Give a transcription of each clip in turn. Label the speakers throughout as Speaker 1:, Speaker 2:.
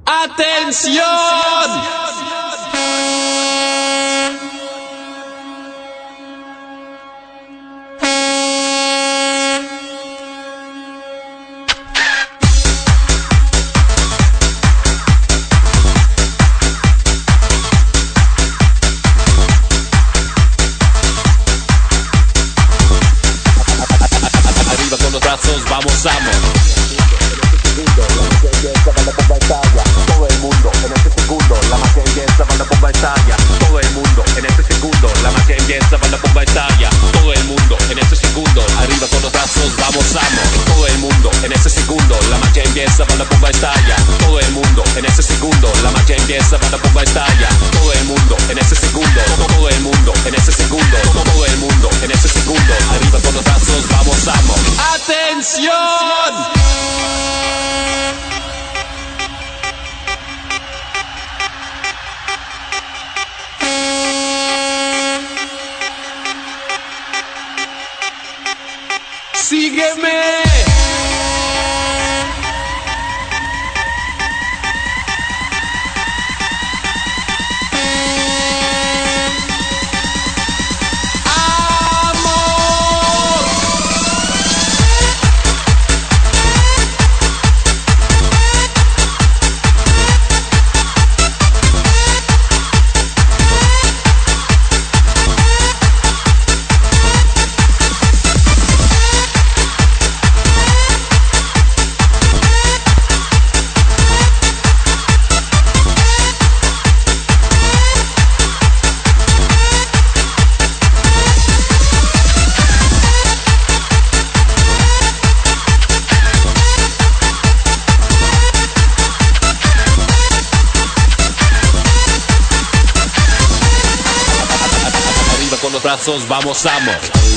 Speaker 1: ¡Atención! Arriba con los brazos, vamos, amo. Todo el mundo en este segundo, la magia empieza, va la bomba estalla. Todo el mundo en este segundo, la magia empieza, va la bomba estalla. Todo el mundo en este segundo, arriba con los brazos, vamos, amo. Todo el mundo en este segundo, la magia empieza, va la bomba estalla. Todo el mundo en este segundo, la magia empieza, va la bomba estalla. Todo el mundo en este segundo, todo el mundo en este segundo, todo el mundo en este segundo, arriba con los brazos, vamos, amo. ¡Atención! ¡Sígueme! Con los brazos, vamos, amo.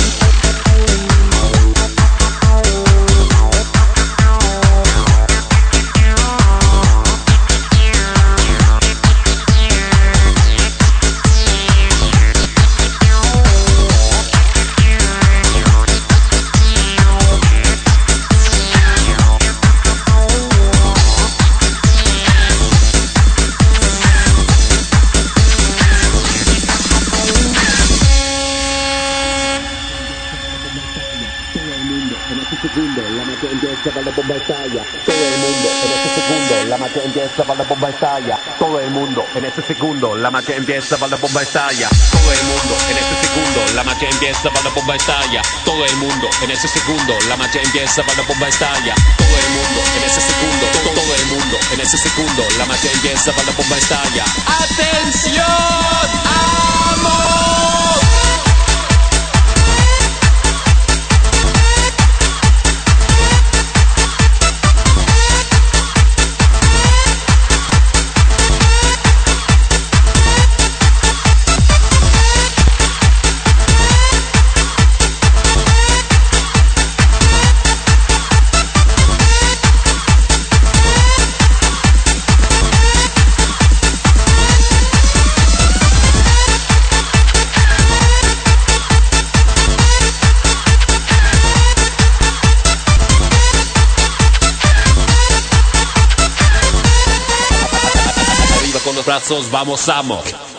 Speaker 1: Segundo, la magia empieza, va la bomba estalla. Todo el mundo en este segundo, la magia empieza, va la bomba estalla. Todo el mundo en este segundo, la magia empieza, va la bomba estalla. Todo el mundo en este segundo, la magia empieza, va la bomba estalla. Todo el mundo en este segundo, la magia empieza, va la bomba estalla. Todo el mundo en ese segundo, todo el mundo en ese segundo, la magia empieza, va la bomba estalla. ¡Atención! ¡Amo! Con los brazos, vamos, amo.